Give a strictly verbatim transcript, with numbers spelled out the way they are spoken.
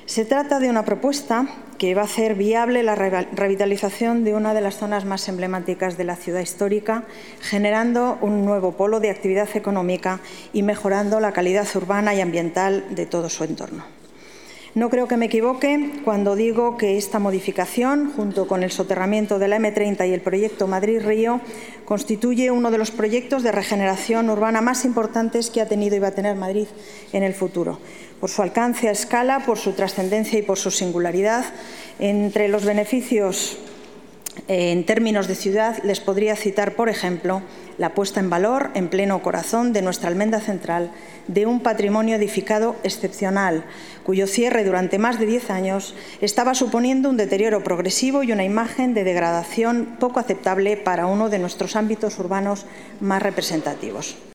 Se trata de una propuesta que va a hacer viable la revitalización de una de las zonas más emblemáticas de la ciudad histórica, generando un nuevo polo de actividad económica y mejorando la calidad urbana y ambiental de todo su entorno. No creo que me equivoque cuando digo que esta modificación, junto con el soterramiento de la eme treinta y el proyecto Madrid-Río, constituye uno de los proyectos de regeneración urbana más importantes que ha tenido y va a tener Madrid en el futuro, por su alcance a escala, por su trascendencia y por su singularidad. Entre los beneficios en términos de ciudad les podría citar, por ejemplo, la puesta en valor, en pleno corazón de nuestra Almenda Central, de un patrimonio edificado excepcional, cuyo cierre durante más de diez años estaba suponiendo un deterioro progresivo y una imagen de degradación poco aceptable para uno de nuestros ámbitos urbanos más representativos.